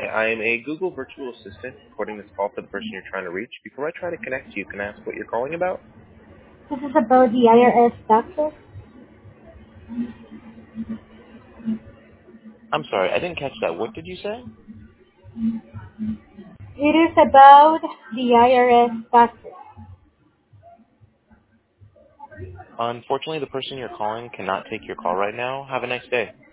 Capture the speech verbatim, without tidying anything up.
I am a Google virtual assistant recording this call for the person you're trying to reach. Before I try to connect you, can I ask what you're calling about? This is about the I R S taxes. I'm sorry, I didn't catch that. What did you say? It is about the I R S taxes. Unfortunately, the person you're calling cannot take your call right now. Have a nice day.